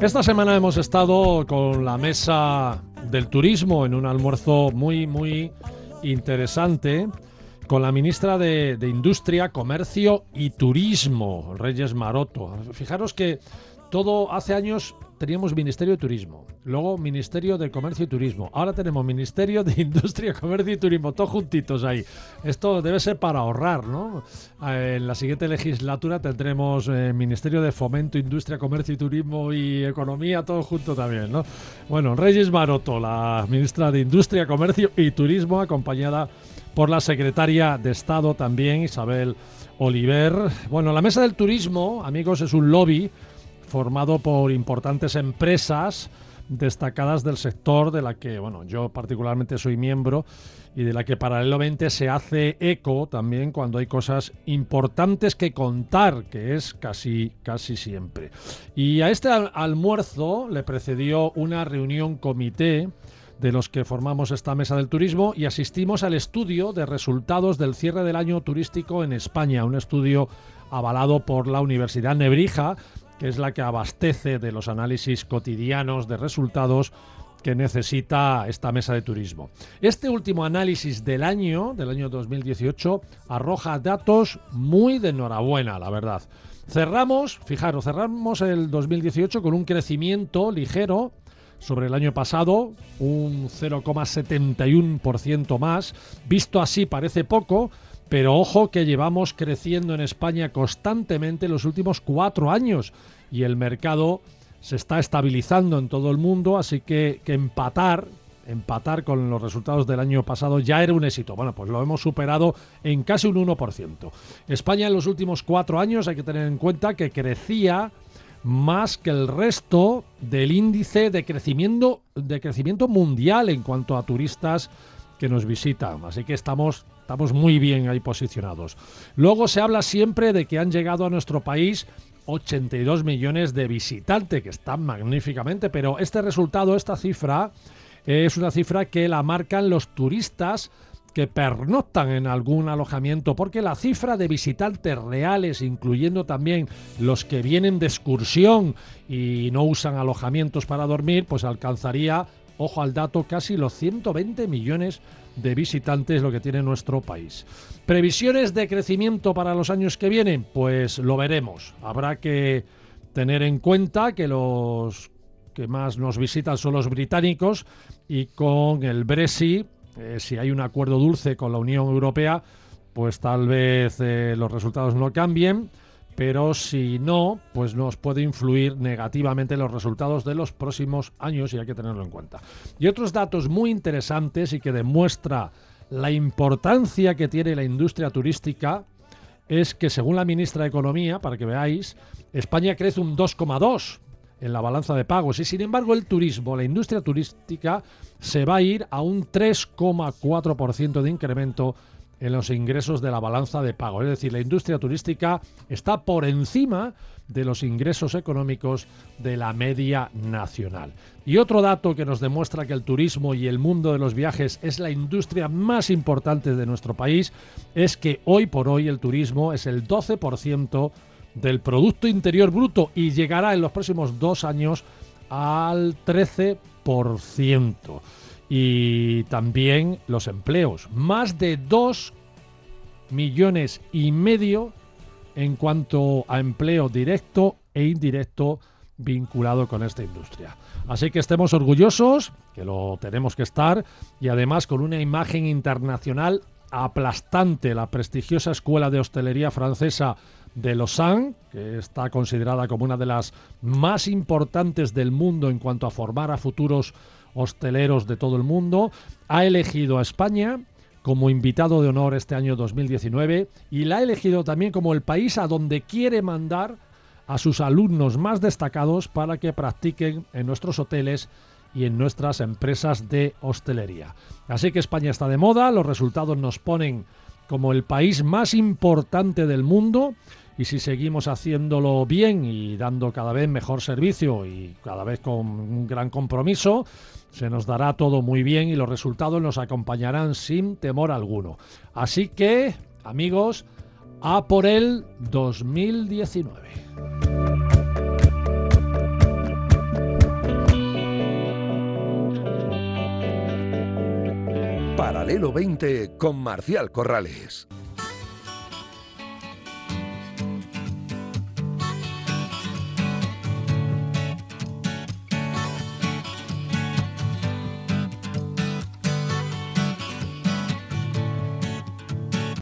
Esta semana hemos estado con la mesa del turismo en un almuerzo muy interesante con la ministra de Industria, Comercio y Turismo, Reyes Maroto. Fijaros que hace años teníamos Ministerio de Turismo, luego Ministerio de Comercio y Turismo, ahora tenemos Ministerio de Industria, Comercio y Turismo, todos juntitos ahí. Esto debe ser para ahorrar, ¿no? En la siguiente legislatura tendremos Ministerio de Fomento, Industria, Comercio y Turismo y Economía, todo junto también, ¿no? Bueno, Reyes Maroto, la ministra de Industria, Comercio y Turismo, acompañada por la secretaria de Estado también, Isabel Oliver. Bueno, la Mesa del Turismo, amigos, es un lobby formado por importantes empresas destacadas del sector, de la que, bueno, yo particularmente soy miembro y de la que paralelamente se hace eco también cuando hay cosas importantes que contar, que es casi siempre. Y a este almuerzo le precedió una reunión comité de los que formamos esta Mesa del Turismo y asistimos al estudio de resultados del cierre del año turístico en España, un estudio avalado por la Universidad Nebrija, que es la que abastece de los análisis cotidianos de resultados que necesita esta Mesa de Turismo. Este último análisis del año 2018 arroja datos muy de enhorabuena, la verdad. Cerramos el 2018 con un crecimiento ligero sobre el año pasado, un 0,71% más. Visto así parece poco, pero ojo que llevamos creciendo en España constantemente los últimos 4 años y el mercado se está estabilizando en todo el mundo, así que empatar con los resultados del año pasado ya era un éxito. Bueno, pues lo hemos superado en casi un 1%. España en los últimos 4 años hay que tener en cuenta que crecía más que el resto del índice de crecimiento mundial en cuanto a turistas que nos visitan, así que estamos muy bien ahí posicionados. Luego se habla siempre de que han llegado a nuestro país 82 millones de visitantes, que están magníficamente, pero este resultado, esta cifra, es una cifra que la marcan los turistas que pernoctan en algún alojamiento, porque la cifra de visitantes reales, incluyendo también los que vienen de excursión y no usan alojamientos para dormir, pues alcanzaría, ojo al dato, casi los 120 millones de visitantes, lo que tiene nuestro país. ¿Previsiones de crecimiento para los años que vienen? Pues lo veremos. Habrá que tener en cuenta que los que más nos visitan son los británicos y con el Brexit, si hay un acuerdo dulce con la Unión Europea, pues tal vez los resultados no cambien, pero si no, pues nos puede influir negativamente los resultados de los próximos años y hay que tenerlo en cuenta. Y otros datos muy interesantes y que demuestra la importancia que tiene la industria turística es que, según la ministra de Economía, para que veáis, España crece un 2,2% en la balanza de pagos y sin embargo el turismo, la industria turística, se va a ir a un 3,4% de incremento en los ingresos de la balanza de pagos. Es decir, la industria turística está por encima de los ingresos económicos de la media nacional. Y otro dato que nos demuestra que el turismo y el mundo de los viajes es la industria más importante de nuestro país es que hoy por hoy el turismo es el 12% del Producto Interior Bruto y llegará en los próximos 2 años al 13%. Y también los empleos, más de 2,5 millones en cuanto a empleo directo e indirecto vinculado con esta industria. Así que estemos orgullosos, que lo tenemos que estar, y además con una imagen internacional aplastante. La prestigiosa Escuela de Hostelería francesa de Lausanne, que está considerada como una de las más importantes del mundo en cuanto a formar a futuros hosteleros de todo el mundo, ha elegido a España como invitado de honor este año 2019 y la ha elegido también como el país a donde quiere mandar a sus alumnos más destacados para que practiquen en nuestros hoteles y en nuestras empresas de hostelería. Así que España está de moda, los resultados nos ponen como el país más importante del mundo y si seguimos haciéndolo bien y dando cada vez mejor servicio y cada vez con un gran compromiso, se nos dará todo muy bien y los resultados nos acompañarán sin temor alguno. Así que, amigos, a por el 2019. Paralelo 20 con Marcial Corrales.